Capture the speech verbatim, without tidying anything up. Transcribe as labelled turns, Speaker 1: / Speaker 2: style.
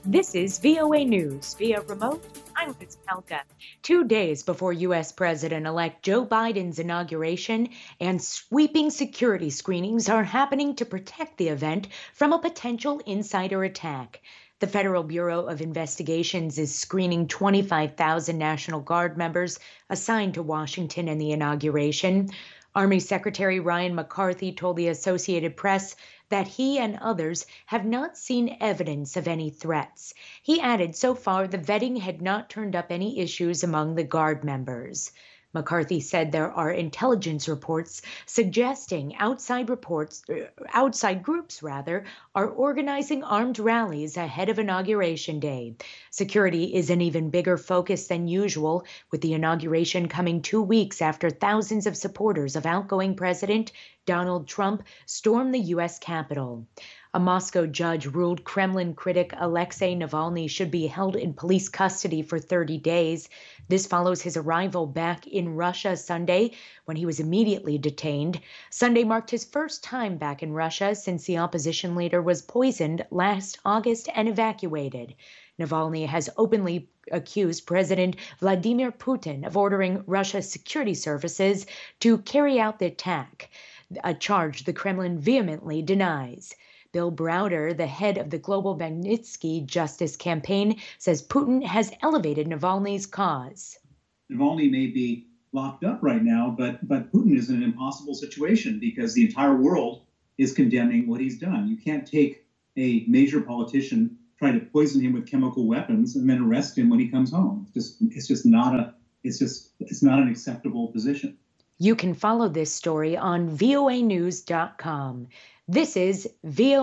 Speaker 1: This is V O A News via remote. I'm Liz Pelka. Two days before U S. President-elect Joe Biden's inauguration, and sweeping security screenings are happening to protect the event from a potential insider attack. The Federal Bureau of Investigations is screening twenty-five thousand National Guard members assigned to Washington in the inauguration. Army Secretary Ryan McCarthy told the Associated Press that he and others have not seen evidence of any threats. He added so far the vetting had not turned up any issues among the Guard members. McCarthy said there are intelligence reports suggesting outside reports, outside groups rather, are organizing armed rallies ahead of Inauguration Day. Security is an even bigger focus than usual, with the inauguration coming two weeks after thousands of supporters of outgoing President Donald Trump stormed the U S Capitol. A Moscow judge ruled Kremlin critic Alexei Navalny should be held in police custody for thirty days. This follows his arrival back in Russia Sunday, when he was immediately detained. Sunday marked his first time back in Russia since the opposition leader was poisoned last August and evacuated. Navalny has openly accused President Vladimir Putin of ordering Russia's security services to carry out the attack, a charge the Kremlin vehemently denies. Bill Browder, the head of the Global Magnitsky Justice Campaign, says Putin has elevated Navalny's cause.
Speaker 2: Navalny may be locked up right now, but, but Putin is in an impossible situation because the entire world is condemning what he's done. You can't take a major politician, try to poison him with chemical weapons, and then arrest him when he comes home. It's just, it's just not a, it's just, it's not an acceptable position.
Speaker 1: You can follow this story on V O A news dot com. This is V O A